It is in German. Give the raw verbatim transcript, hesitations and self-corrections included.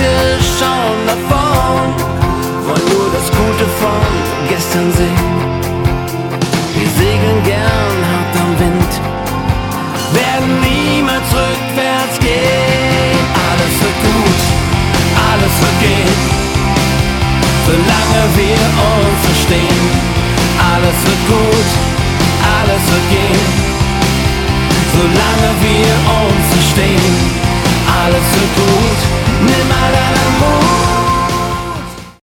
wir schauen davon, wollen nur das Gute von gestern sehen. Wir segeln gern hart am Wind, werden niemals rückwärts gehen. Alles wird gut, alles wird gehen, solange wir uns verstehen. Alles wird gut, alles wird gehen, solange wir uns verstehen. Alles wird gut, nimm all deinen Mut.